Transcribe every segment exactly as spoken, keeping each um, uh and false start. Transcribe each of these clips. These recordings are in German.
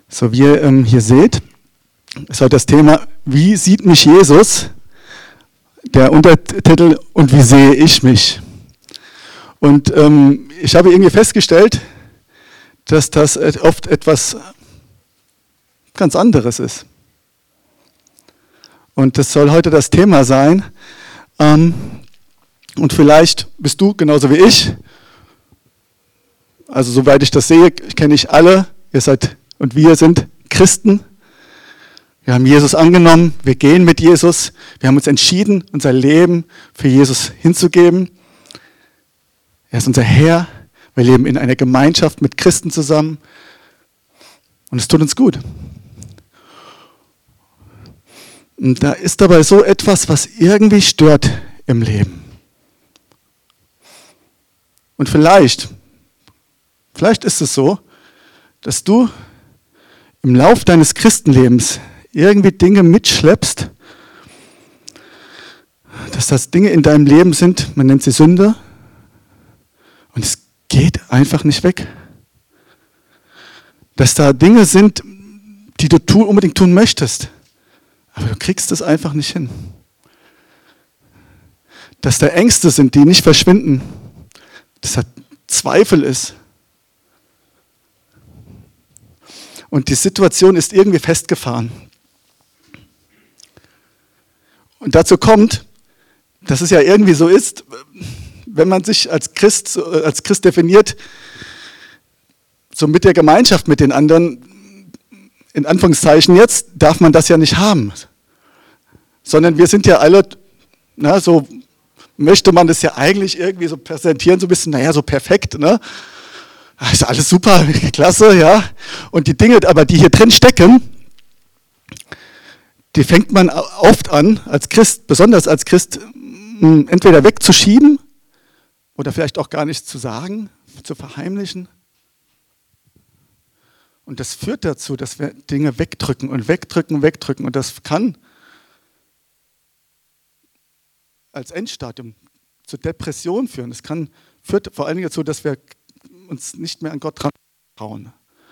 So, wie ihr ähm, hier seht, ist heute das Thema, wie sieht mich Jesus? Der Untertitel, und wie sehe ich mich? Und ähm, ich habe irgendwie festgestellt, dass das oft etwas ganz anderes ist. Und das soll heute das Thema sein. Ähm, und vielleicht bist du genauso wie ich, also soweit ich das sehe, kenne ich alle, ihr seid und wir sind Christen. Wir haben Jesus angenommen, wir gehen mit Jesus, wir haben uns entschieden, unser Leben für Jesus hinzugeben. Er ist unser Herr, wir leben in einer Gemeinschaft mit Christen zusammen und es tut uns gut. Und da ist dabei so etwas, was irgendwie stört im Leben. Und vielleicht, vielleicht ist es so, dass du im Lauf deines Christenlebens irgendwie Dinge mitschleppst, dass das Dinge in deinem Leben sind, man nennt sie Sünde, und es geht einfach nicht weg. Dass da Dinge sind, die du tu, unbedingt tun möchtest, aber du kriegst es einfach nicht hin. Dass da Ängste sind, die nicht verschwinden, dass da Zweifel ist. Und die Situation ist irgendwie festgefahren. Und dazu kommt, dass es ja irgendwie so ist, wenn man sich als Christ, als Christ definiert, so mit der Gemeinschaft mit den anderen, in Anführungszeichen jetzt, darf man das ja nicht haben. Sondern wir sind ja alle, na, so möchte man das ja eigentlich irgendwie so präsentieren, so ein bisschen, naja, so perfekt, ne? Ist alles super, klasse, ja. Und die Dinge, aber die hier drin stecken, die fängt man oft an, als Christ, besonders als Christ, entweder wegzuschieben oder vielleicht auch gar nicht zu sagen, zu verheimlichen. Und das führt dazu, dass wir Dinge wegdrücken und wegdrücken, wegdrücken. Und das kann als Endstadium zu Depression führen. Das kann, führt vor allen Dingen dazu, dass wir uns nicht mehr an Gott trauen.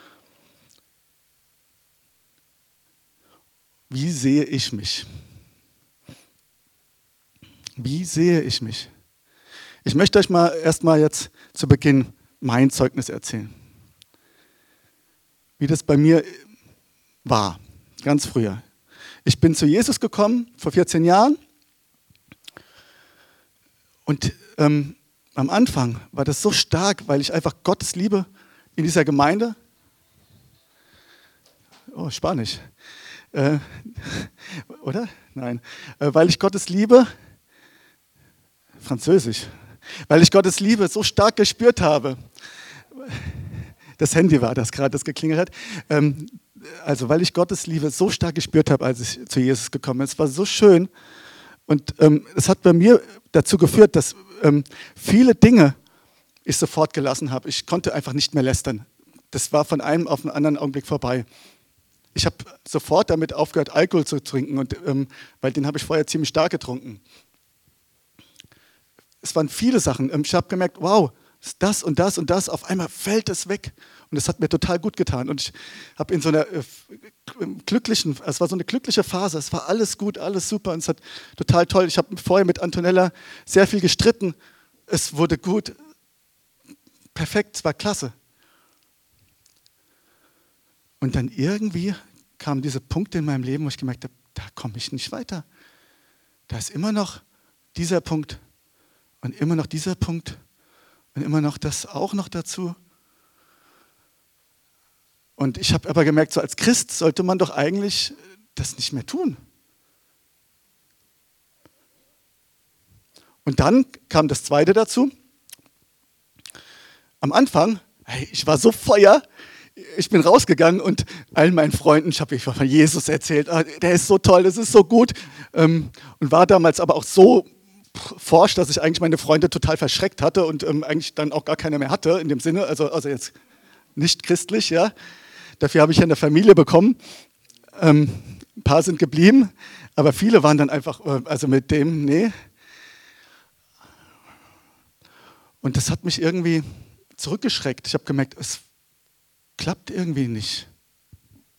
Wie sehe ich mich? Wie sehe ich mich? Ich möchte euch mal erstmal jetzt zu Beginn mein Zeugnis erzählen. Wie das bei mir war, ganz früher. Ich bin zu Jesus gekommen vor vierzehn Jahren und ähm, am Anfang war das so stark, weil ich einfach Gottes Liebe in dieser Gemeinde, oh, Spanisch, äh, oder? Nein, äh, weil ich Gottes Liebe, Französisch, weil ich Gottes Liebe so stark gespürt habe. Das Handy war das gerade, das geklingelt hat. Ähm, also weil ich Gottes Liebe so stark gespürt habe, als ich zu Jesus gekommen bin. Es war so schön und ähm, es hat bei mir dazu geführt, dass ähm, viele Dinge ich sofort gelassen habe. Ich konnte einfach nicht mehr lästern. Das war von einem auf den anderen Augenblick vorbei. Ich habe sofort damit aufgehört, Alkohol zu trinken, und, ähm, weil den habe ich vorher ziemlich stark getrunken. Es waren viele Sachen. Ich habe gemerkt, wow, das und das und das, auf einmal fällt es weg. Und es hat mir total gut getan. Und ich habe in so einer äh, glücklichen, es war so eine glückliche Phase, es war alles gut, alles super und es hat total toll. Ich habe vorher mit Antonella sehr viel gestritten. Es wurde gut, perfekt, es war klasse. Und dann irgendwie kam dieser Punkt in meinem Leben, wo ich gemerkt habe, da komme ich nicht weiter. Da ist immer noch dieser Punkt und immer noch dieser Punkt und immer noch das auch noch dazu. Und ich habe aber gemerkt, so als Christ sollte man doch eigentlich das nicht mehr tun. Und dann kam das Zweite dazu. Am Anfang, hey, ich war so Feuer, ich bin rausgegangen und allen meinen Freunden, ich habe von Jesus erzählt, ah, der ist so toll, das ist so gut. Ähm, und war damals aber auch so forsch, dass ich eigentlich meine Freunde total verschreckt hatte und ähm, eigentlich dann auch gar keine mehr hatte in dem Sinne, also, also jetzt nicht christlich, ja. Dafür habe ich eine Familie bekommen. Ähm, ein paar sind geblieben, aber viele waren dann einfach, äh, also mit dem, nee. Und das hat mich irgendwie zurückgeschreckt. Ich habe gemerkt, es klappt irgendwie nicht.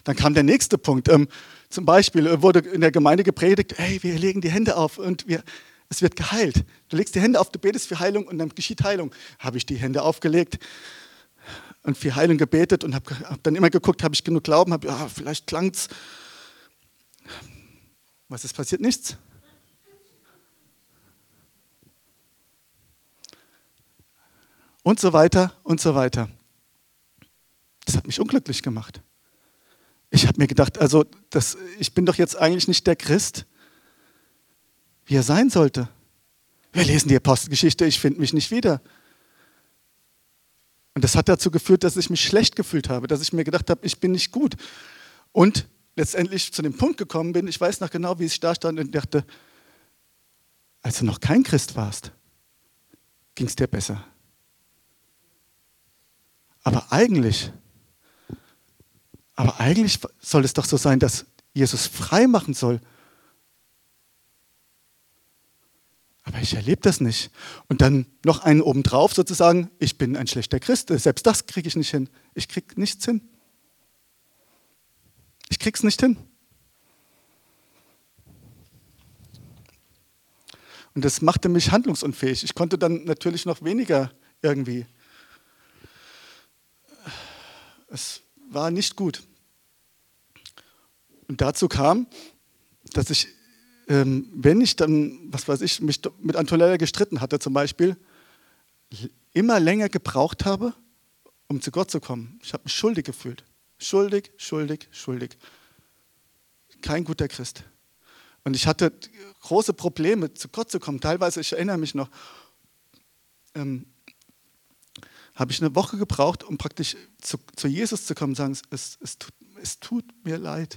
Dann kam der nächste Punkt. Ähm, zum Beispiel wurde in der Gemeinde gepredigt, hey, wir legen die Hände auf und wir, es wird geheilt. Du legst die Hände auf, du betest für Heilung und dann geschieht Heilung. Habe ich die Hände aufgelegt und für Heilung gebetet und habe hab dann immer geguckt, habe ich genug Glauben, habe, ja, vielleicht klang's. Was ist passiert? Nichts. Und so weiter und so weiter. Das hat mich unglücklich gemacht. Ich habe mir gedacht, also das, ich bin doch jetzt eigentlich nicht der Christ, wie er sein sollte. Wir lesen die Apostelgeschichte, ich finde mich nicht wieder. Und das hat dazu geführt, dass ich mich schlecht gefühlt habe, dass ich mir gedacht habe, ich bin nicht gut. Und letztendlich zu dem Punkt gekommen bin, ich weiß noch genau, wie ich da stand und dachte, als du noch kein Christ warst, ging es dir besser. Aber eigentlich, aber eigentlich soll es doch so sein, dass Jesus frei machen soll. Aber ich erlebe das nicht. Und dann noch einen obendrauf sozusagen, ich bin ein schlechter Christ. Selbst das kriege ich nicht hin. Ich kriege nichts hin. Ich krieg's nicht hin. Und das machte mich handlungsunfähig. Ich konnte dann natürlich noch weniger irgendwie. Es war nicht gut. Und dazu kam, dass ich, ähm, wenn ich dann, was weiß ich, mich mit Antonella gestritten hatte zum Beispiel, immer länger gebraucht habe, um zu Gott zu kommen. Ich habe mich schuldig gefühlt. Schuldig, schuldig, schuldig. Kein guter Christ. Und ich hatte große Probleme, zu Gott zu kommen. Teilweise, ich erinnere mich noch, ähm, habe ich eine Woche gebraucht, um praktisch zu, zu Jesus zu kommen und sagen, es, es, tut, es tut mir leid.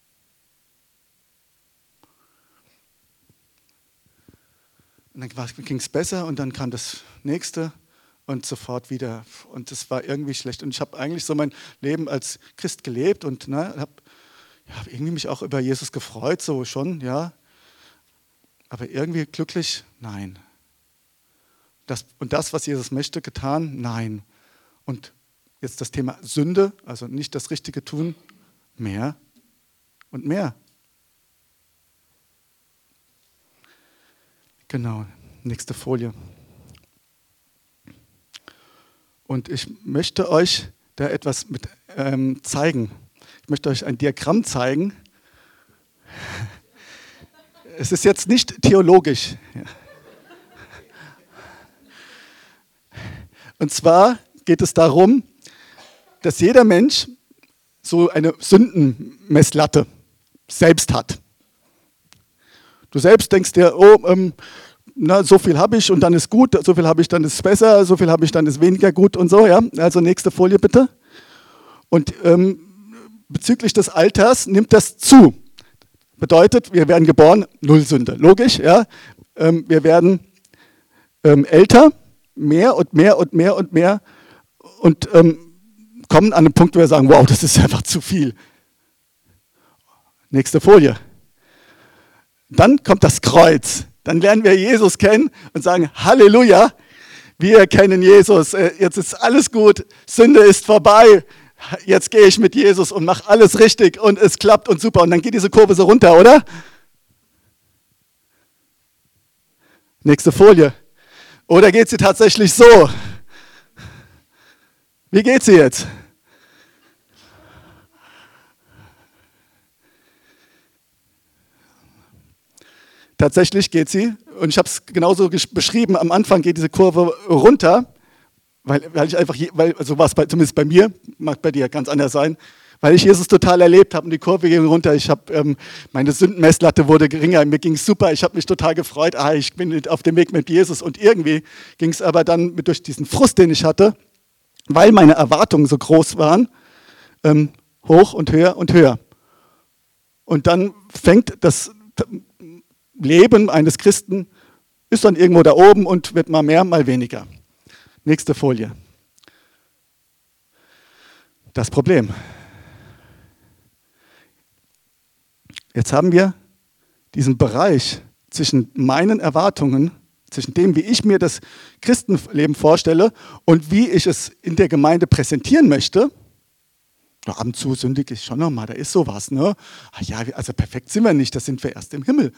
Und dann ging es besser und dann kam das Nächste und sofort wieder. Und es war irgendwie schlecht. Und ich habe eigentlich so mein Leben als Christ gelebt und ne, habe ja, hab irgendwie mich auch über Jesus gefreut, so schon, ja. Aber irgendwie glücklich, nein. Das, und das, was Jesus möchte, getan? Nein. Und jetzt das Thema Sünde, also nicht das Richtige tun, mehr und mehr. Genau, nächste Folie. Und ich möchte euch da etwas mit ähm, zeigen. Ich möchte euch ein Diagramm zeigen. Es ist jetzt nicht theologisch. Und zwar geht es darum, dass jeder Mensch so eine Sündenmesslatte selbst hat. Du selbst denkst dir, oh, ähm, na, so viel habe ich und dann ist gut, so viel habe ich, dann ist es besser, so viel habe ich, dann ist weniger gut und so. Ja? Also nächste Folie bitte. Und ähm, bezüglich des Alters nimmt das zu. Bedeutet, wir werden geboren, null Sünde. Logisch, ja. Ähm, wir werden ähm, älter, mehr und mehr und mehr und mehr und ähm, kommen an einen Punkt, wo wir sagen, wow, das ist einfach zu viel. Nächste Folie. Dann kommt das Kreuz. Dann lernen wir Jesus kennen und sagen, Halleluja, wir kennen Jesus, jetzt ist alles gut, Sünde ist vorbei, jetzt gehe ich mit Jesus und mache alles richtig und es klappt und super. Und dann geht diese Kurve so runter, oder? Nächste Folie. Oder geht sie tatsächlich so? Wie geht sie jetzt? Tatsächlich geht sie, und ich habe es genauso beschrieben, am Anfang geht diese Kurve runter, weil, weil ich einfach, weil, also war es bei, zumindest bei mir, mag bei dir ganz anders sein, weil ich Jesus total erlebt habe und die Kurve ging runter. Ich habe, ähm, meine Sündenmesslatte wurde geringer, mir ging es super, ich habe mich total gefreut, ah, ich bin auf dem Weg mit Jesus und irgendwie ging es aber dann mit, durch diesen Frust, den ich hatte, weil meine Erwartungen so groß waren, ähm, hoch und höher und höher. Und dann fängt das Leben eines Christen, ist dann irgendwo da oben und wird mal mehr, mal weniger. Nächste Folie. Das Problem. Jetzt haben wir diesen Bereich zwischen meinen Erwartungen, zwischen dem, wie ich mir das Christenleben vorstelle und wie ich es in der Gemeinde präsentieren möchte. Ab und zu sündige ich schon nochmal, da ist sowas, ne? Ah ja, also perfekt sind wir nicht, das sind wir erst im Himmel.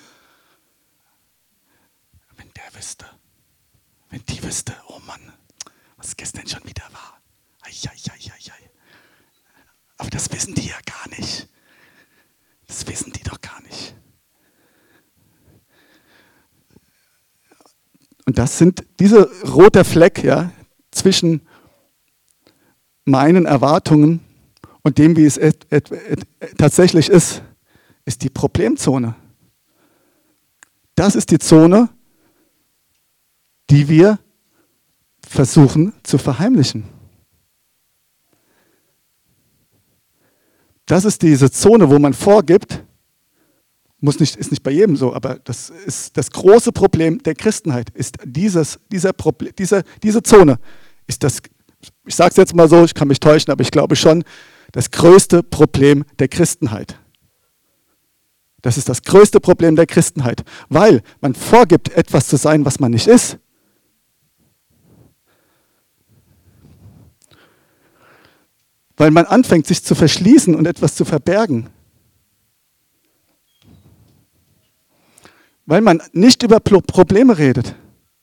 Wenn der wüsste, wenn die wüsste, oh Mann, was gestern schon wieder war. Ai, ai, ai, ai, ai. Aber das wissen die ja gar nicht. Das wissen die doch gar nicht. Und das sind diese rote Fleck, ja, zwischen meinen Erwartungen und dem, wie es et, et, et, tatsächlich ist, ist die Problemzone. Das ist die Zone, die wir versuchen zu verheimlichen. Das ist diese Zone, wo man vorgibt, muss nicht, ist nicht bei jedem so, aber das ist das große Problem der Christenheit, ist dieses, dieser Problem, diese, diese Zone, ist das, ich sage es jetzt mal so, ich kann mich täuschen, aber ich glaube schon, das größte Problem der Christenheit. Das ist das größte Problem der Christenheit, weil man vorgibt, etwas zu sein, was man nicht ist. Weil man anfängt, sich zu verschließen und etwas zu verbergen. Weil man nicht über Probleme redet.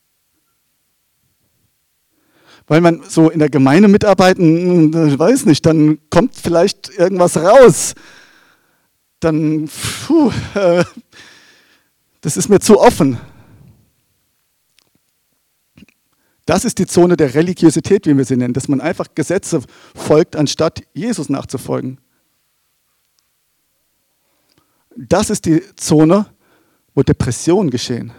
Weil man so in der Gemeinde mitarbeiten, ich weiß nicht, dann kommt vielleicht irgendwas raus. Dann, puh, äh, das ist mir zu offen. Das ist die Zone der Religiosität, wie wir sie nennen, dass man einfach Gesetze folgt, anstatt Jesus nachzufolgen. Das ist die Zone, wo Depressionen geschehen.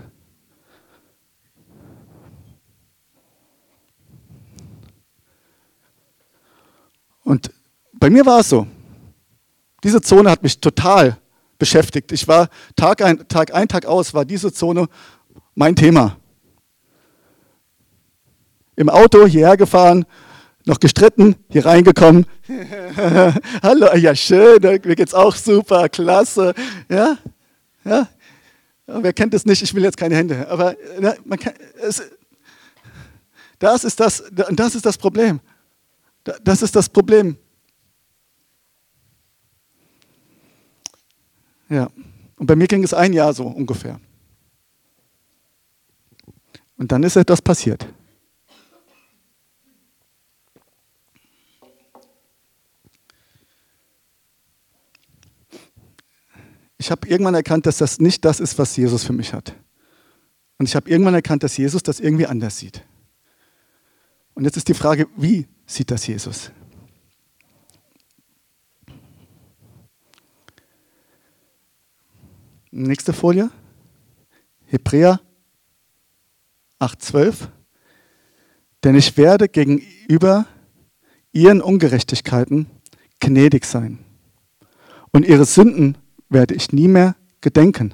Und bei mir war es so. Diese Zone hat mich total beschäftigt. Ich war Tag ein, Tag ein, Tag aus, war diese Zone mein Thema. Im Auto hierher gefahren, noch gestritten, hier reingekommen. Hallo, ja schön, mir geht's auch super, klasse. Ja, ja. Wer kennt es nicht? Ich will jetzt keine Hände. Aber ja, man kann, es, das ist das, das ist das Problem. Das ist das Problem. Ja. Und bei mir ging es ein Jahr so ungefähr. Und dann ist etwas passiert. Ich habe irgendwann erkannt, dass das nicht das ist, was Jesus für mich hat. Und ich habe irgendwann erkannt, dass Jesus das irgendwie anders sieht. Und jetzt ist die Frage, wie sieht das Jesus? Nächste Folie. Hebräer acht zwölf. Denn ich werde gegenüber ihren Ungerechtigkeiten gnädig sein. Und ihre Sünden werde ich nie mehr gedenken.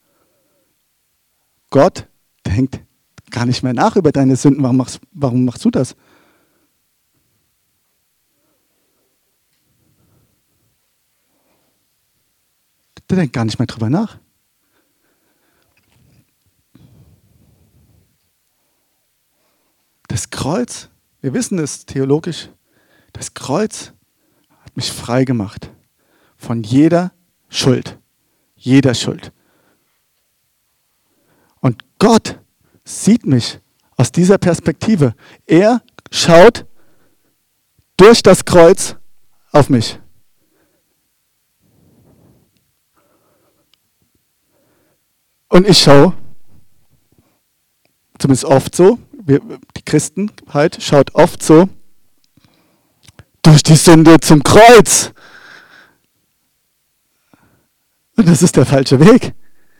Gott denkt gar nicht mehr nach über deine Sünden. Warum machst, warum machst du das? Der denkt gar nicht mehr drüber nach. Das Kreuz, wir wissen es theologisch, das Kreuz hat mich frei gemacht von jeder Schuld. Jeder Schuld. Und Gott sieht mich aus dieser Perspektive. Er schaut durch das Kreuz auf mich. Und ich schaue, zumindest oft so, wir, die Christenheit schaut oft so, durch die Sünde zum Kreuz. Und das ist der falsche Weg.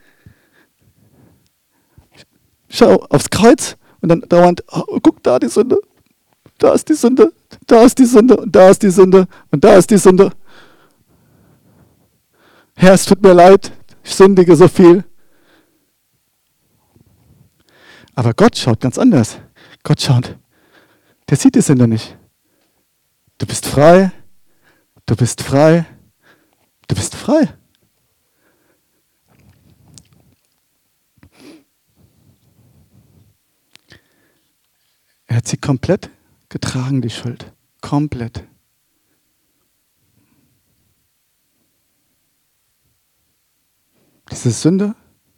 Schau aufs Kreuz und dann dauernd, oh, guck da die Sünde, da ist die Sünde, da ist die Sünde und da ist die Sünde und da ist die Sünde. Herr, es tut mir leid, ich sündige so viel. Aber Gott schaut ganz anders. Gott schaut, der sieht die Sünde nicht. Du bist frei, du bist frei, du bist frei. Er hat sie komplett getragen, die Schuld. Komplett. Diese Sünde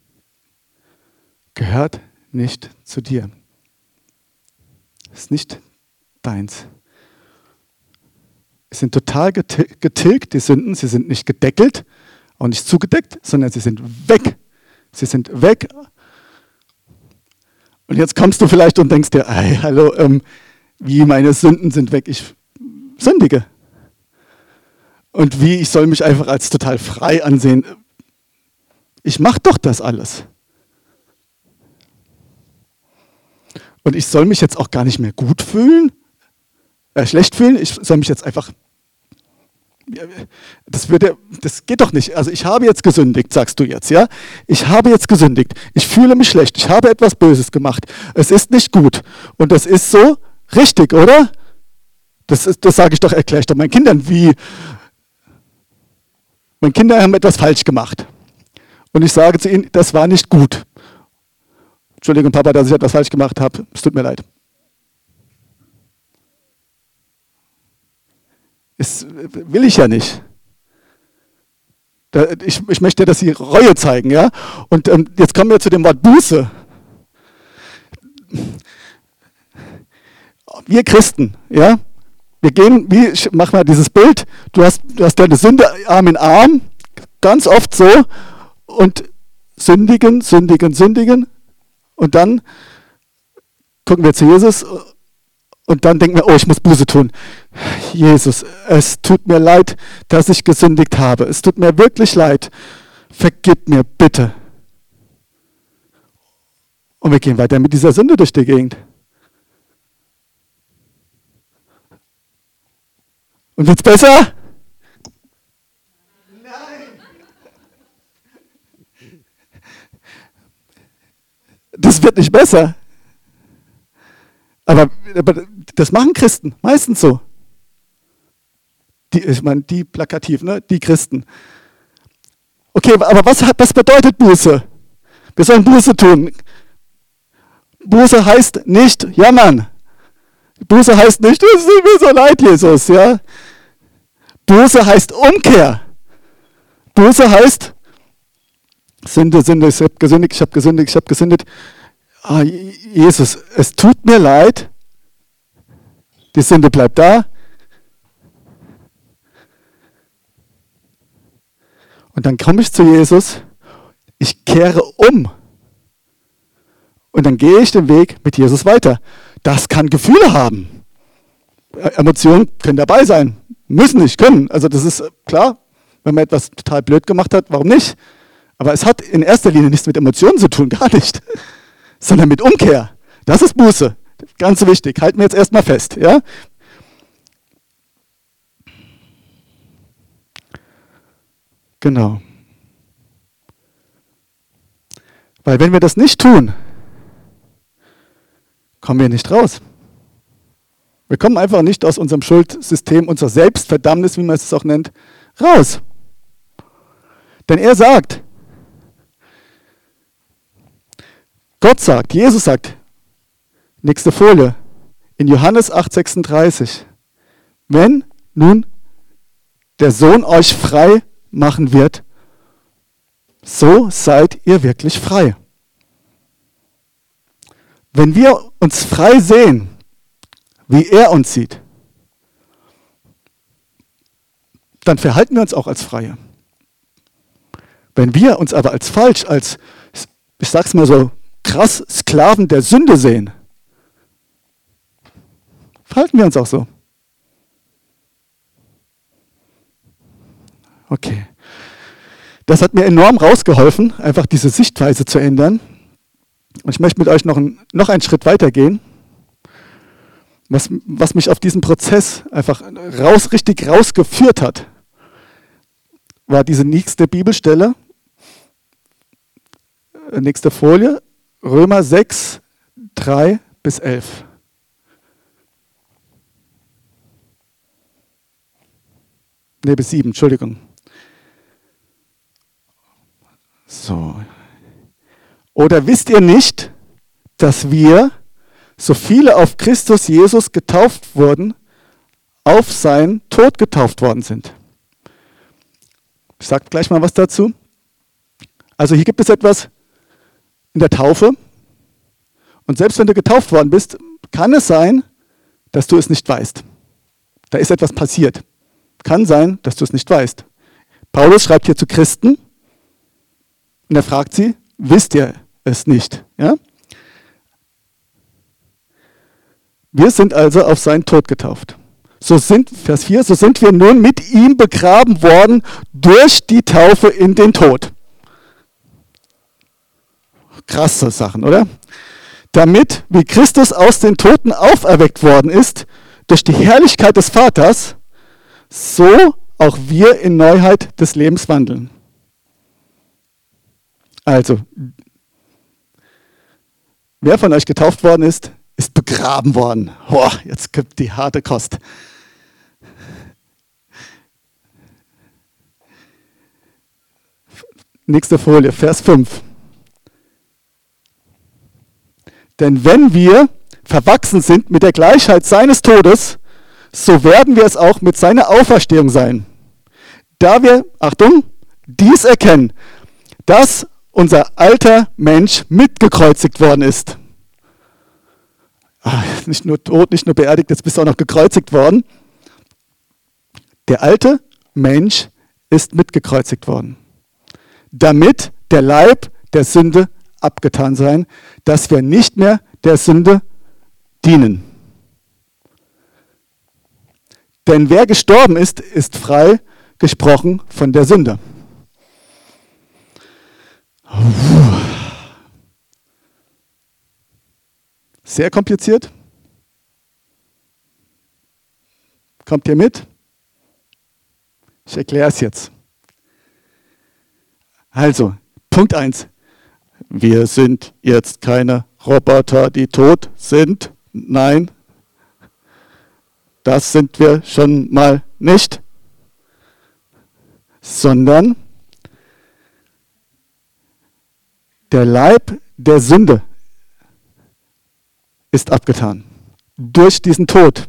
gehört nicht zu dir. Ist nicht deins. Sie sind total getilgt, die Sünden. Sie sind nicht gedeckelt, auch nicht zugedeckt, sondern sie sind weg. Sie sind weg. Und jetzt kommst du vielleicht und denkst dir, hey, hallo, ähm, wie meine Sünden sind weg. Ich sündige. Und wie, ich soll mich einfach als total frei ansehen. Ich mache doch das alles. Und ich soll mich jetzt auch gar nicht mehr gut fühlen, äh, schlecht fühlen. Ich soll mich jetzt einfach, das würde, das geht doch nicht. Also ich habe jetzt gesündigt, sagst du jetzt, ja? Ich habe jetzt gesündigt. Ich fühle mich schlecht. Ich habe etwas Böses gemacht. Es ist nicht gut. Und das ist so richtig, oder? Das ist, das sage ich doch, erkläre ich doch meinen Kindern, wie meine Kinder haben etwas falsch gemacht. Und ich sage zu ihnen, das war nicht gut. Entschuldigung, Papa, dass ich etwas falsch gemacht habe. Es tut mir leid. Das will ich ja nicht. Ich, ich möchte, dass sie Reue zeigen. Ja? Und ähm, jetzt kommen wir zu dem Wort Buße. Wir Christen, ja, wir gehen, wie, mach mal dieses Bild, du hast, du hast deine Sünde Arm in Arm, ganz oft so, und sündigen, sündigen, sündigen. Und dann gucken wir zu Jesus und dann denken wir, oh, ich muss Buße tun. Jesus, es tut mir leid, dass ich gesündigt habe. Es tut mir wirklich leid. Vergib mir bitte. Und wir gehen weiter mit dieser Sünde durch die Gegend. Und wird's besser? Das wird nicht besser. Aber, aber das machen Christen meistens so. Die, ich meine, die plakativ, ne? Die Christen. Okay, aber was, was bedeutet Buße? Wir sollen Buße tun. Buße heißt nicht jammern. Buße heißt nicht, es tut mir so leid, Jesus. Ja? Buße heißt Umkehr. Buße heißt Sünde, Sünde, ich habe gesündigt, ich habe gesündigt, ich habe gesündigt. Ah, Jesus, es tut mir leid. Die Sünde bleibt da. Und dann komme ich zu Jesus, ich kehre um. Und dann gehe ich den Weg mit Jesus weiter. Das kann Gefühle haben. Emotionen können dabei sein, müssen nicht, können. Also das ist klar, wenn man etwas total blöd gemacht hat, warum nicht? Aber es hat in erster Linie nichts mit Emotionen zu tun, gar nicht, sondern mit Umkehr. Das ist Buße. Ganz wichtig. Halten wir jetzt erstmal fest. Ja? Genau. Weil wenn wir das nicht tun, kommen wir nicht raus. Wir kommen einfach nicht aus unserem Schuldsystem, unserer Selbstverdammnis, wie man es auch nennt, raus. Denn er sagt, Gott sagt, Jesus sagt, nächste Folie, in Johannes acht sechsunddreißig, wenn nun der Sohn euch frei machen wird, so seid ihr wirklich frei. Wenn wir uns frei sehen, wie er uns sieht, dann verhalten wir uns auch als Freie. Wenn wir uns aber als falsch, als, ich sag's mal so, krass Sklaven der Sünde sehen, verhalten wir uns auch so. Okay. Das hat mir enorm rausgeholfen, einfach diese Sichtweise zu ändern. Und ich möchte mit euch noch, ein, noch einen Schritt weitergehen, was, was mich auf diesen Prozess einfach raus, richtig rausgeführt hat, war diese nächste Bibelstelle, nächste Folie, Römer sechs, drei bis elf. Ne, bis sieben, Entschuldigung. So. Oder wisst ihr nicht, dass wir, so viele auf Christus Jesus getauft wurden, auf seinen Tod getauft worden sind? Ich sage gleich mal was dazu. Also hier gibt es etwas in der Taufe. Und selbst wenn du getauft worden bist, kann es sein, dass du es nicht weißt. Da ist etwas passiert. Kann sein, dass du es nicht weißt. Paulus schreibt hier zu Christen und er fragt sie, wisst ihr es nicht? Ja? Wir sind also auf seinen Tod getauft. So sind, Vers vier, so sind wir nun mit ihm begraben worden durch die Taufe in den Tod. Krasse Sachen, oder? Damit, wie Christus aus den Toten auferweckt worden ist, durch die Herrlichkeit des Vaters, so auch wir in Neuheit des Lebens wandeln. Also, wer von euch getauft worden ist, ist begraben worden. Boah, jetzt gibt die harte Kost. Nächste Folie, Vers fünf. Denn wenn wir verwachsen sind mit der Gleichheit seines Todes, so werden wir es auch mit seiner Auferstehung sein. Da wir, Achtung, dies erkennen, dass unser alter Mensch mitgekreuzigt worden ist. Ach, nicht nur tot, nicht nur beerdigt, jetzt bist du auch noch gekreuzigt worden. Der alte Mensch ist mitgekreuzigt worden, damit der Leib der Sünde abgetan sein, dass wir nicht mehr der Sünde dienen. Denn wer gestorben ist, ist frei gesprochen von der Sünde. Sehr kompliziert. Kommt ihr mit? Ich erkläre es jetzt. Also, Punkt eins. Wir sind jetzt keine Roboter, die tot sind. Nein, das sind wir schon mal nicht. Sondern der Leib der Sünde ist abgetan. Durch diesen Tod.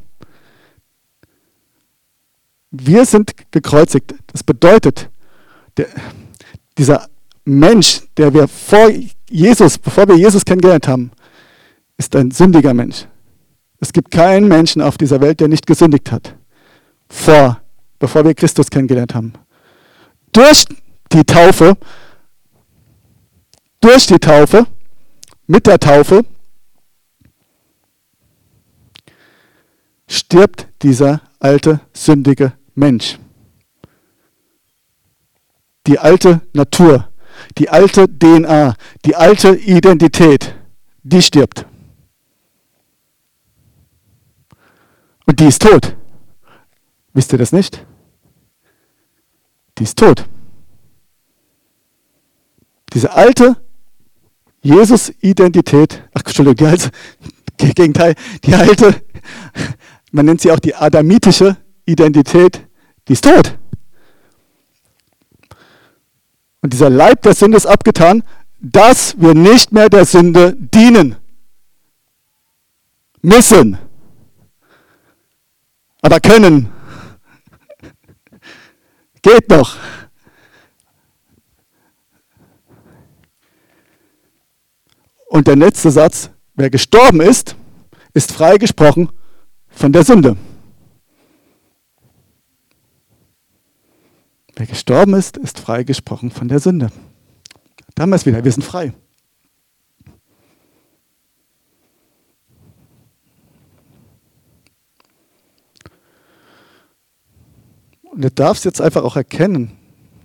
Wir sind gekreuzigt. Das bedeutet, der, dieser Mensch, der wir vor Jesus, bevor wir Jesus kennengelernt haben, ist ein sündiger Mensch. Es gibt keinen Menschen auf dieser Welt, der nicht gesündigt hat. Vor, bevor wir Christus kennengelernt haben. Durch die Taufe, durch die Taufe, mit der Taufe, stirbt dieser alte, sündige Mensch. Die alte Natur, die alte D N A, die alte Identität, die stirbt. Und die ist tot. Wisst ihr das nicht? Die ist tot. Diese alte Jesus-Identität, ach Entschuldigung, die alte, Gegenteil, die alte, man nennt sie auch die adamitische Identität, die ist tot. Und dieser Leib der Sünde ist abgetan, dass wir nicht mehr der Sünde dienen müssen, aber können. Geht noch. Und der letzte Satz, wer gestorben ist, ist freigesprochen von der Sünde. Wer gestorben ist, ist freigesprochen von der Sünde. Da haben wir es wieder, wir sind frei. Und du darfst jetzt einfach auch erkennen,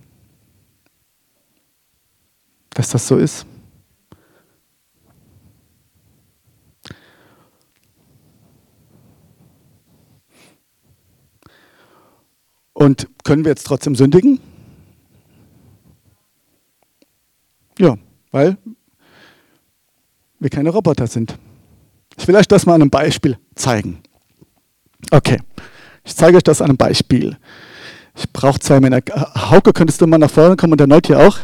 dass das so ist. Und können wir jetzt trotzdem sündigen? Ja, weil wir keine Roboter sind. Ich will euch das mal an einem Beispiel zeigen. Okay, ich zeige euch das an einem Beispiel. Ich brauche zwei Männer. Hauke, könntest du mal nach vorne kommen und der Neut hier auch?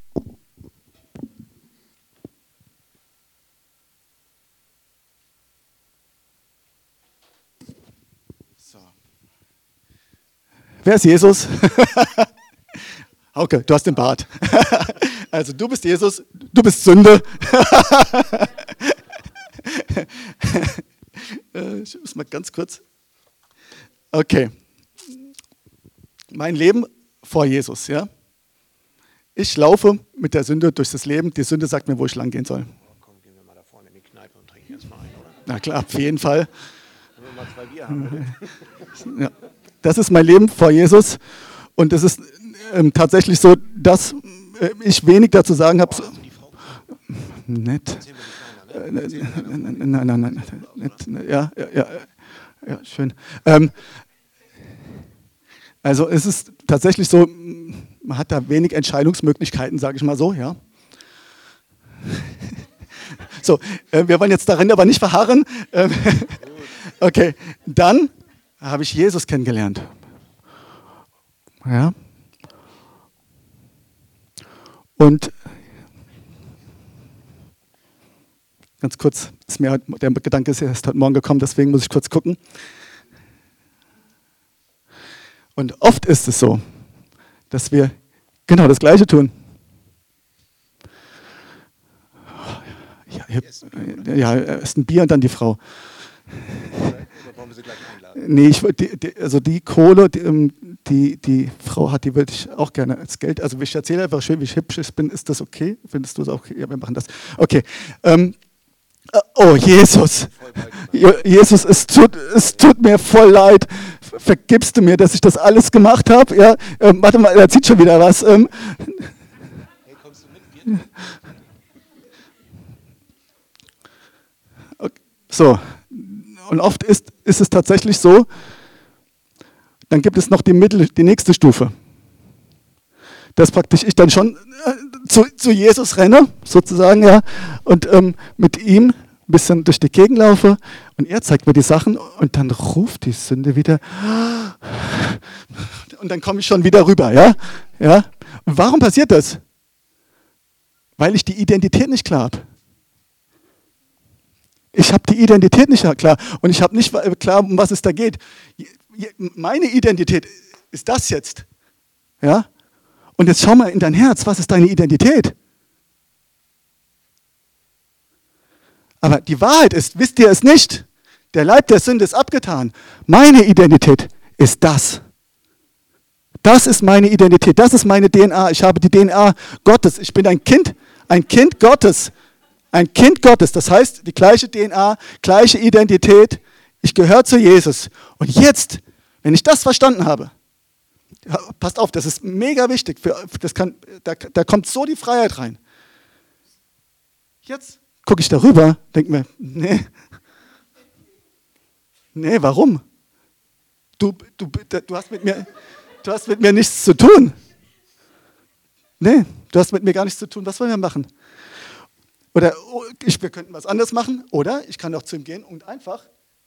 So. Wer ist Jesus? Hauke, du hast den Bart. Also du bist Jesus, du bist Sünde. Ich muss mal ganz kurz. Okay. Mein Leben vor Jesus, ja. Ich laufe mit der Sünde durch das Leben. Die Sünde sagt mir, wo ich lang gehen soll. Komm, gehen wir mal da vorne in die Kneipe und trinken erstmal ein, oder? Na klar, auf jeden Fall. Wenn wir mal zwei Bier haben. Ja. Das ist mein Leben vor Jesus. Und es ist ähm, tatsächlich so, dass äh, ich wenig dazu sagen habe. So, nett. Äh, nein, nein, nein, nein. Nett, ja, ja, ja, ja, schön. Ähm, also es ist tatsächlich so, man hat da wenig Entscheidungsmöglichkeiten, sage ich mal so, ja. So, äh, wir wollen jetzt darin aber nicht verharren. Ähm, okay, dann habe ich Jesus kennengelernt. Ja. Und ganz kurz, ist mir der Gedanke ist erst heute Morgen gekommen, deswegen muss ich kurz gucken. Und oft ist es so, dass wir genau das Gleiche tun. Ja, hier, ja, erst ein Bier und dann die Frau. Oder wollen wir sie gleich einladen? Nee, ich, die, die, also die Kohle, die, die die Frau hat, die würde ich auch gerne als Geld. Also ich erzähle einfach schön, wie ich hübsch bin. Ist das okay? Findest du es auch okay? Ja, wir machen das. Okay. Ähm, oh, Jesus. Jesus, es tut, es tut mir voll leid. Vergibst du mir, dass ich das alles gemacht habe? Ja, ähm, warte mal, er zieht schon wieder was. Ähm, Hey, kommst du mit? Bier? okay. So. Und oft ist, ist es tatsächlich so, dann gibt es noch die, Mittel, die nächste Stufe. Dass praktisch ich dann schon äh, zu, zu Jesus renne, sozusagen, ja, und ähm, mit ihm ein bisschen durch die Gegend laufe und er zeigt mir die Sachen und dann ruft die Sünde wieder und dann komme ich schon wieder rüber, ja, ja. Und warum passiert das? Weil ich die Identität nicht klar habe. Ich habe die Identität nicht klar und ich habe nicht klar, um was es da geht. Meine Identität ist das jetzt. Ja? Und jetzt schau mal in dein Herz, was ist deine Identität? Aber die Wahrheit ist, wisst ihr es nicht? Der Leib der Sünde ist abgetan. Meine Identität ist das. Das ist meine Identität, das ist meine D N A. Ich habe die D N A Gottes. Ich bin ein Kind, ein Kind Gottes. Ein Kind Gottes, das heißt, die gleiche D N A, gleiche Identität. Ich gehöre zu Jesus. Und jetzt, wenn ich das verstanden habe, ja, passt auf, das ist mega wichtig. Für, das kann, da, da kommt so die Freiheit rein. Jetzt gucke ich darüber, denke mir, nee. Nee, warum? Du, du, du, hast mit mir, du hast mit mir nichts zu tun. Nee, du hast mit mir gar nichts zu tun. Was wollen wir machen? Oder ich, wir könnten was anderes machen. Oder ich kann auch zu ihm gehen und einfach,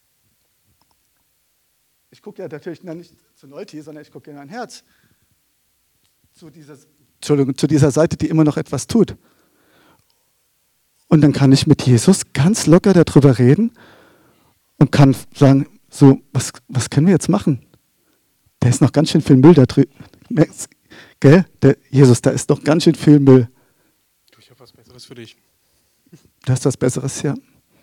ich gucke ja natürlich nicht zu Nolti, sondern ich gucke in mein Herz. Zu dieser, Entschuldigung, zu dieser Seite, die immer noch etwas tut. Und dann kann ich mit Jesus ganz locker darüber reden und kann sagen, so, was, was können wir jetzt machen? Da ist noch ganz schön viel Müll da drüben. Gell? Der, Jesus, da ist noch ganz schön viel Müll. Du, ich habe was Besseres für dich. Du hast was Besseres, ja.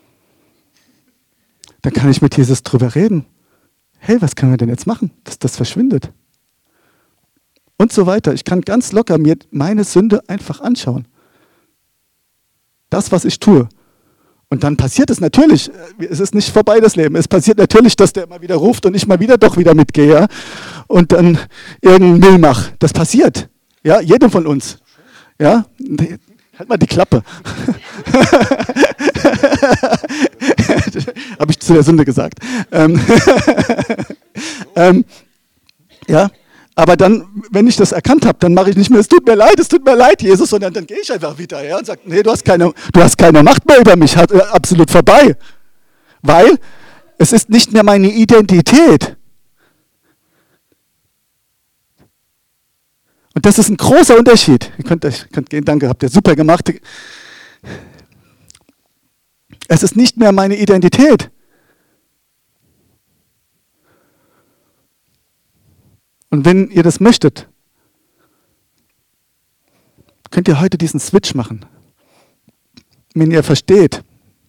Dann kann ich mit Jesus drüber reden. Hey, was können wir denn jetzt machen, dass das verschwindet? Und so weiter. Ich kann ganz locker mir meine Sünde einfach anschauen. Das, was ich tue. Und dann passiert es natürlich, es ist nicht vorbei das Leben, es passiert natürlich, dass der mal wieder ruft und ich mal wieder doch wieder mitgehe, ja? Und dann irgendeinen Müll mache. Das passiert, ja, jedem von uns. Ja? Halt mal die Klappe. Habe ich zu der Sünde gesagt. Ähm, ähm, ja, aber dann, wenn ich das erkannt habe, dann mache ich nicht mehr, es tut mir leid, es tut mir leid, Jesus, sondern dann gehe ich einfach wieder, ja, und sage, nee, du hast keine, du hast keine Macht mehr über mich, hat, äh, absolut vorbei. Weil es ist nicht mehr meine Identität. Und das ist ein großer Unterschied. Ihr könnt, euch, könnt gehen, danke, habt ihr super gemacht. Es ist nicht mehr meine Identität. Und wenn ihr das möchtet, könnt ihr heute diesen Switch machen. Wenn ihr versteht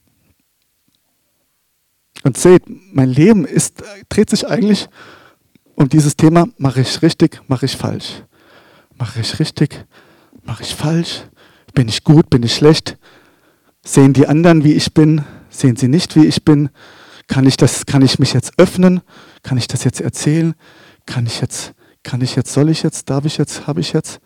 und seht, mein Leben ist, dreht sich eigentlich um dieses Thema, mache ich richtig, mache ich falsch. Mache ich richtig, mache ich falsch? Bin ich gut, bin ich schlecht? Sehen die anderen, wie ich bin? Sehen sie nicht, wie ich bin? Kann ich das, kann ich mich jetzt öffnen? Kann ich das jetzt erzählen? Kann ich jetzt, kann ich jetzt, soll ich jetzt, darf ich jetzt, habe ich jetzt?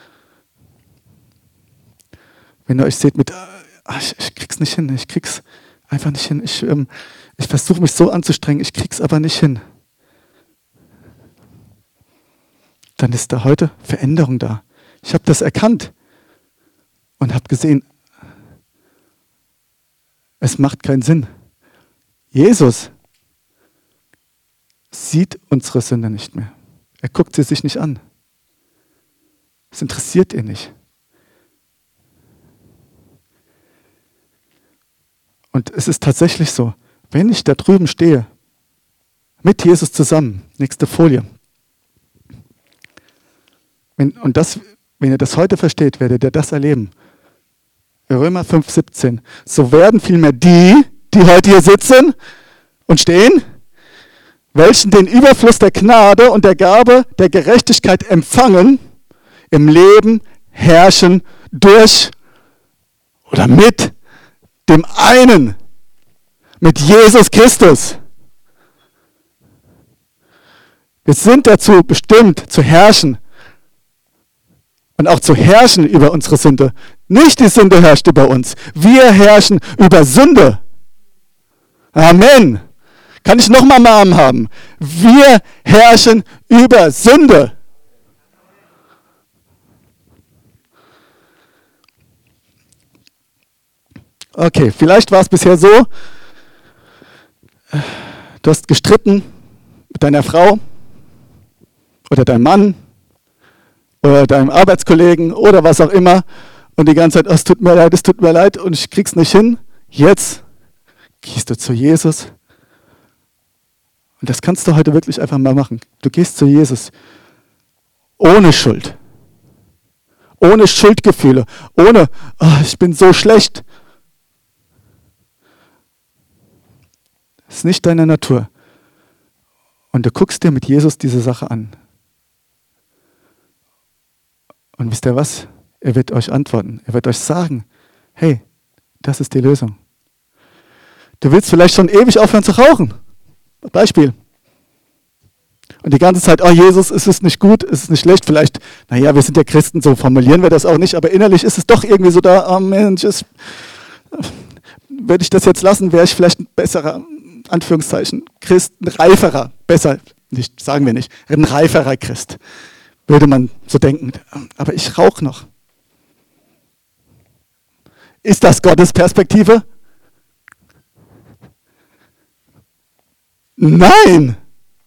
Wenn ihr euch seht mit, ach, ich, ich krieg's nicht hin, ich krieg's einfach nicht hin. Ich, ähm, ich versuche mich so anzustrengen, ich krieg's aber nicht hin. Dann ist da heute Veränderung da. Ich habe das erkannt und habe gesehen, es macht keinen Sinn. Jesus sieht unsere Sünde nicht mehr. Er guckt sie sich nicht an. Es interessiert ihn nicht. Und es ist tatsächlich so, wenn ich da drüben stehe, mit Jesus zusammen, nächste Folie, wenn, und das, wenn ihr das heute versteht, werdet ihr das erleben. Römer fünf, siebzehn. So werden vielmehr die, die heute hier sitzen und stehen, welchen den Überfluss der Gnade und der Gabe der Gerechtigkeit empfangen, im Leben herrschen durch oder mit dem einen, mit Jesus Christus. Wir sind dazu bestimmt, zu herrschen und auch zu herrschen über unsere Sünde. Nicht die Sünde herrscht über uns. Wir herrschen über Sünde. Amen. Kann ich nochmal einen Namen haben? Wir herrschen über Sünde. Okay, vielleicht war es bisher so, du hast gestritten mit deiner Frau oder deinem Mann oder deinem Arbeitskollegen oder was auch immer und die ganze Zeit, oh, es tut mir leid, es tut mir leid und ich krieg's nicht hin. Jetzt gehst du zu Jesus und das kannst du heute wirklich einfach mal machen. Du gehst zu Jesus ohne Schuld, ohne Schuldgefühle, ohne, oh, ich bin so schlecht. Das ist nicht deine Natur. Und du guckst dir mit Jesus diese Sache an. Und wisst ihr was? Er wird euch antworten. Er wird euch sagen, hey, das ist die Lösung. Du willst vielleicht schon ewig aufhören zu rauchen. Beispiel. Und die ganze Zeit, oh Jesus, es ist nicht gut, es ist nicht schlecht. Vielleicht, naja, wir sind ja Christen, so formulieren wir das auch nicht. Aber innerlich ist es doch irgendwie so da, oh Mensch, es, würde ich das jetzt lassen, wäre ich vielleicht ein besserer, Anführungszeichen, Christ, ein reiferer, besser, nicht, sagen wir nicht, ein reiferer Christ, würde man so denken. Aber ich rauche noch. Ist das Gottes Perspektive? Nein!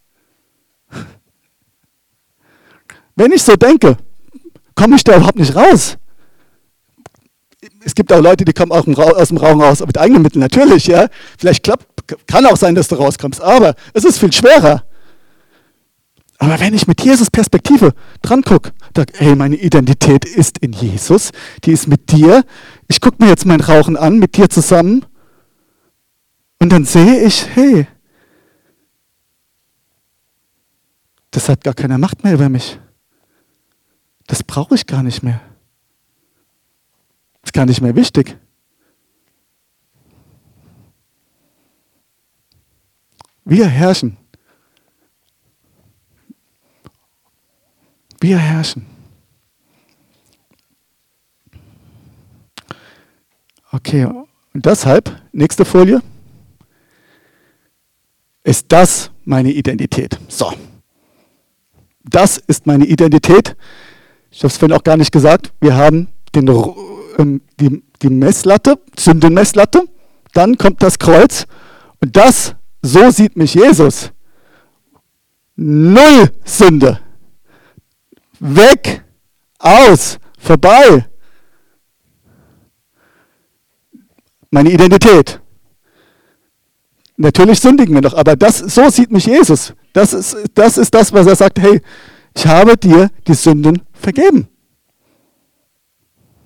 Wenn ich so denke, komme ich da überhaupt nicht raus. Es gibt auch Leute, die kommen aus dem, Ra- aus dem Rauchen raus mit eigenen Mitteln, natürlich, ja. Vielleicht klappt, kann auch sein, dass du rauskommst, aber es ist viel schwerer. Aber wenn ich mit Jesus Perspektive dran gucke, sage, hey, meine Identität ist in Jesus, die ist mit dir. Ich gucke mir jetzt mein Rauchen an, mit dir zusammen. Und dann sehe ich, hey, das hat gar keine Macht mehr über mich. Das brauche ich gar nicht mehr. Das ist gar nicht mehr wichtig. Wir herrschen. Wir herrschen. Okay, und deshalb, nächste Folie, ist das meine Identität. So, das ist meine Identität. Ich habe es vorhin auch gar nicht gesagt. Wir haben den, ähm, die, die Messlatte, Sündenmesslatte, dann kommt das Kreuz und das, so sieht mich Jesus. Null Sünde. Weg, aus, vorbei. Meine Identität. Natürlich sündigen wir noch, aber das, so sieht mich Jesus. Das ist, das ist das, was er sagt, hey, ich habe dir die Sünden vergeben.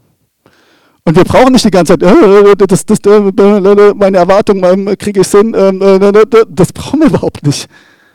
Und wir brauchen nicht die ganze Zeit, äh, das, das, äh, meine Erwartung, äh, kriege ich hin, äh, das brauchen wir überhaupt nicht.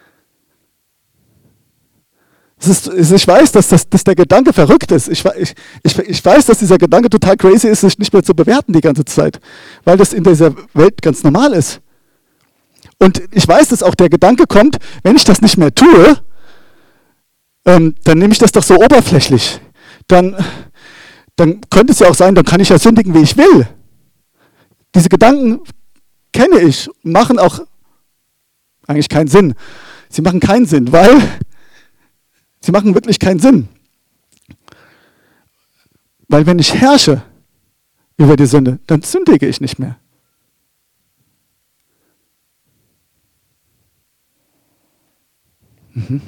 Es ist, ich weiß, dass, das, dass der Gedanke verrückt ist. Ich, ich, ich, ich weiß, dass dieser Gedanke total crazy ist, sich nicht mehr zu bewerten die ganze Zeit, weil das in dieser Welt ganz normal ist. Und ich weiß, dass auch der Gedanke kommt, wenn ich das nicht mehr tue, ähm, dann nehme ich das doch so oberflächlich. Dann... dann könnte es ja auch sein, dann kann ich ja sündigen, wie ich will. Diese Gedanken kenne ich, machen auch eigentlich keinen Sinn. Sie machen keinen Sinn, weil sie machen wirklich keinen Sinn. Weil wenn ich herrsche über die Sünde, dann sündige ich nicht mehr. Mhm.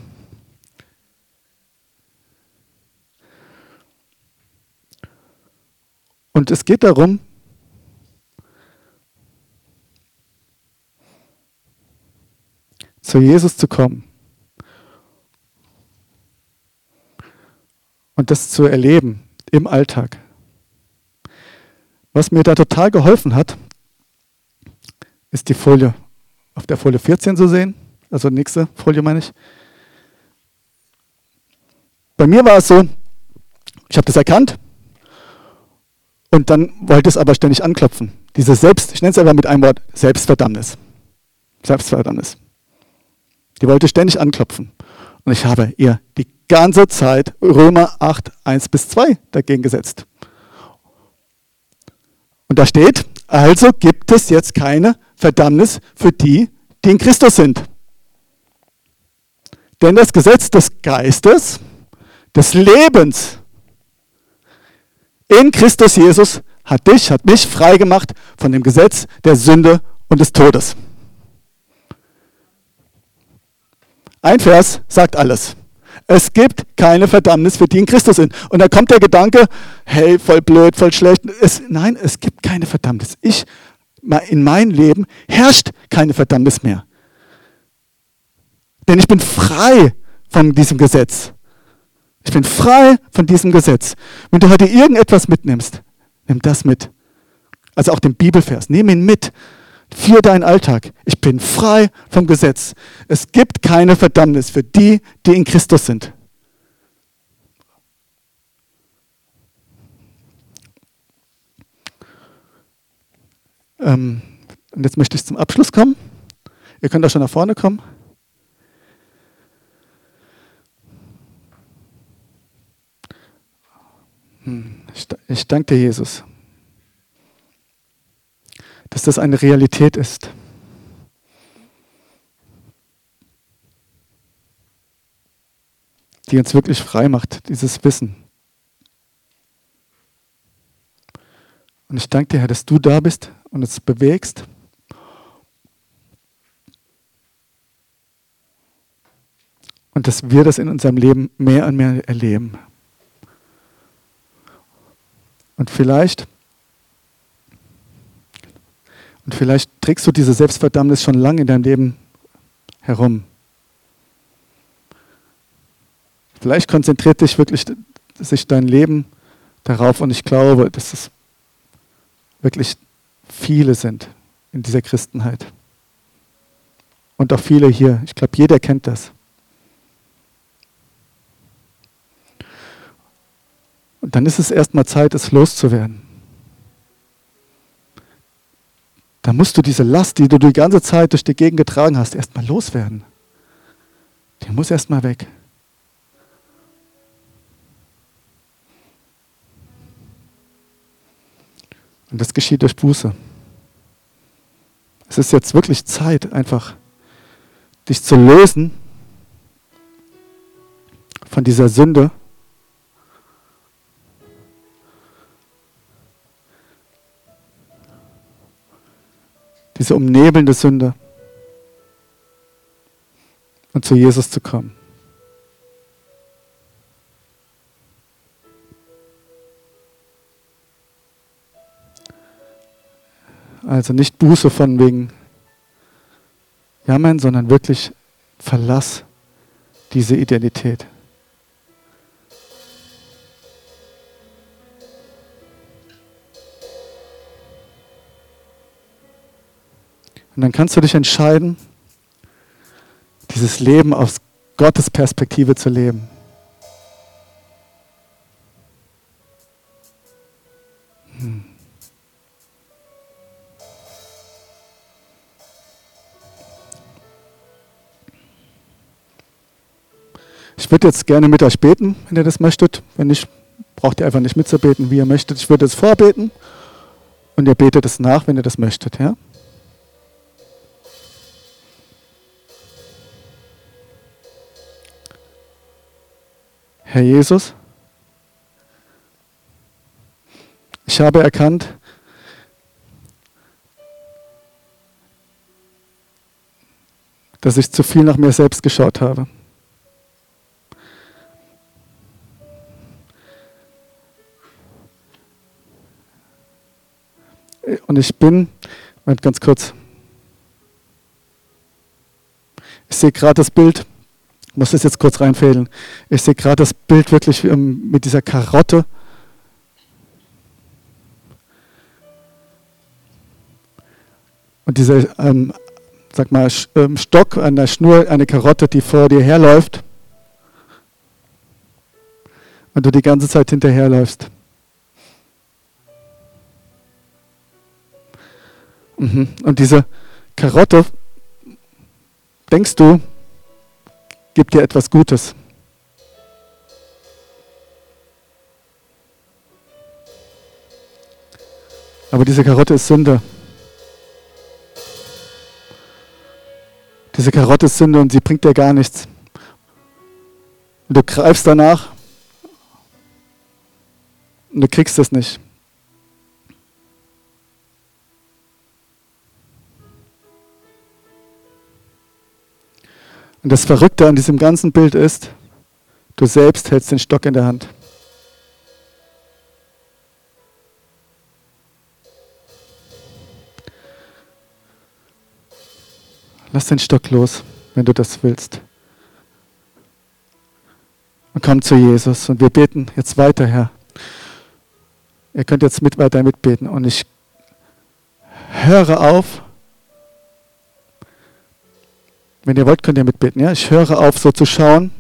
Und es geht darum, zu Jesus zu kommen und das zu erleben im Alltag. Was mir da total geholfen hat, ist die Folie, auf der Folie vierzehn zu sehen, also nächste Folie meine ich. Bei mir war es so, ich habe das erkannt, und dann wollte es aber ständig anklopfen. Diese Selbst, ich nenne es aber mit einem Wort, Selbstverdammnis. Selbstverdammnis. Die wollte ständig anklopfen. Und ich habe ihr die ganze Zeit Römer acht, eins bis zwei dagegen gesetzt. Und da steht, also gibt es jetzt keine Verdammnis für die, die in Christus sind. Denn das Gesetz des Geistes, des Lebens, in Christus Jesus hat dich, hat mich frei gemacht von dem Gesetz der Sünde und des Todes. Ein Vers sagt alles. Es gibt keine Verdammnis für die in Christus sind. Und da kommt der Gedanke, hey, voll blöd, voll schlecht. Es, nein, es gibt keine Verdammnis. Ich, in meinem Leben herrscht keine Verdammnis mehr. Denn ich bin frei von diesem Gesetz. Ich bin frei von diesem Gesetz. Wenn du heute irgendetwas mitnimmst, nimm das mit. Also auch den Bibelvers, nimm ihn mit für deinen Alltag. Ich bin frei vom Gesetz. Es gibt keine Verdammnis für die, die in Christus sind. Ähm, und jetzt möchte ich zum Abschluss kommen. Ihr könnt auch schon nach vorne kommen. Ich danke dir, Jesus, dass das eine Realität ist. Die uns wirklich frei macht, dieses Wissen. Und ich danke dir, Herr, dass du da bist und uns bewegst. Und dass wir das in unserem Leben mehr und mehr erleben. Und vielleicht, und vielleicht trägst du diese Selbstverdammnis schon lange in deinem Leben herum. Vielleicht konzentriert dich wirklich sich dein Leben darauf und ich glaube, dass es wirklich viele sind in dieser Christenheit. Und auch viele hier. Ich glaube, jeder kennt das. Und dann ist es erstmal Zeit, es loszuwerden. Da musst du diese Last, die du die ganze Zeit durch die Gegend getragen hast, erstmal loswerden. Die muss erstmal weg. Und das geschieht durch Buße. Es ist jetzt wirklich Zeit, einfach dich zu lösen von dieser Sünde. Diese umnebelnde Sünde. Und zu Jesus zu kommen. Also nicht Buße von wegen Jammern, sondern wirklich verlass diese Identität. Und dann kannst du dich entscheiden, dieses Leben aus Gottes Perspektive zu leben. Hm. Ich würde jetzt gerne mit euch beten, wenn ihr das möchtet. Wenn nicht, braucht ihr einfach nicht mitzubeten, wie ihr möchtet. Ich würde es vorbeten und ihr betet es nach, wenn ihr das möchtet. Ja? Herr Jesus, ich habe erkannt, dass ich zu viel nach mir selbst geschaut habe. Und ich bin, Moment, ganz kurz, ich sehe gerade das Bild, ich muss das jetzt kurz reinfädeln, ich sehe gerade das Bild wirklich ähm, mit dieser Karotte. Und dieser, ähm, sag mal, Stock an der Schnur, eine Karotte, die vor dir herläuft und du die ganze Zeit hinterherläufst. Mhm. Und diese Karotte, denkst du, gibt dir etwas Gutes. Aber diese Karotte ist Sünde. Diese Karotte ist Sünde und sie bringt dir gar nichts. Und du greifst danach und du kriegst es nicht. Und das Verrückte an diesem ganzen Bild ist, du selbst hältst den Stock in der Hand. Lass den Stock los, wenn du das willst. Und komm zu Jesus. Und wir beten jetzt weiter, Herr. Ihr könnt jetzt mit weiter mitbeten. Und ich höre auf. Wenn ihr wollt, könnt ihr mitbeten. Ja? Ich höre auf, so zu schauen.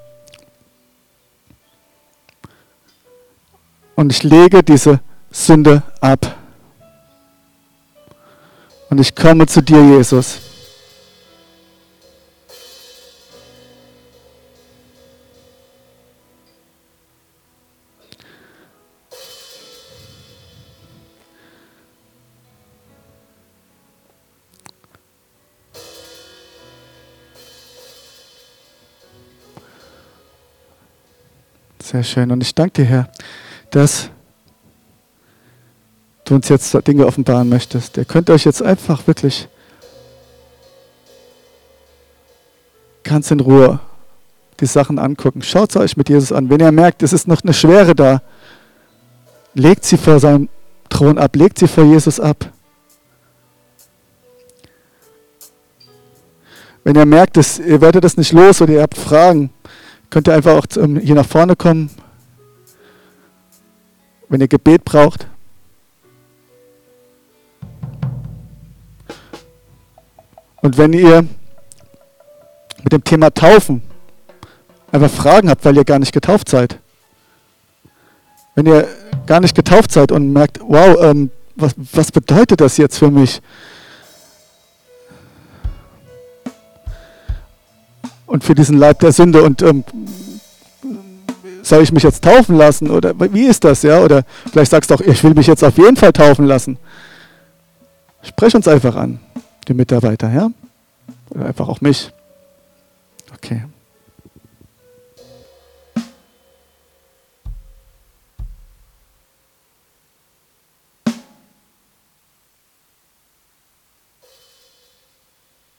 Und ich lege diese Sünde ab. Und ich komme zu dir, Jesus. Sehr schön. Und ich danke dir, Herr, dass du uns jetzt Dinge offenbaren möchtest. Ihr könnt euch jetzt einfach wirklich ganz in Ruhe die Sachen angucken. Schaut es euch mit Jesus an. Wenn ihr merkt, es ist noch eine Schwere da, legt sie vor seinem Thron ab, legt sie vor Jesus ab. Wenn ihr merkt, dass ihr werdet das nicht los oder ihr habt Fragen, könnt ihr einfach auch hier nach vorne kommen, wenn ihr Gebet braucht. Und wenn ihr mit dem Thema Taufen einfach Fragen habt, weil ihr gar nicht getauft seid. Wenn ihr gar nicht getauft seid und merkt, wow, ähm, was, was bedeutet das jetzt für mich? Und für diesen Leib der Sünde und ähm, soll ich mich jetzt taufen lassen oder wie ist das, ja? Oder vielleicht sagst du auch, ich will mich jetzt auf jeden Fall taufen lassen. Sprech uns einfach an, die Mitarbeiter, ja? Oder einfach auch mich. Okay.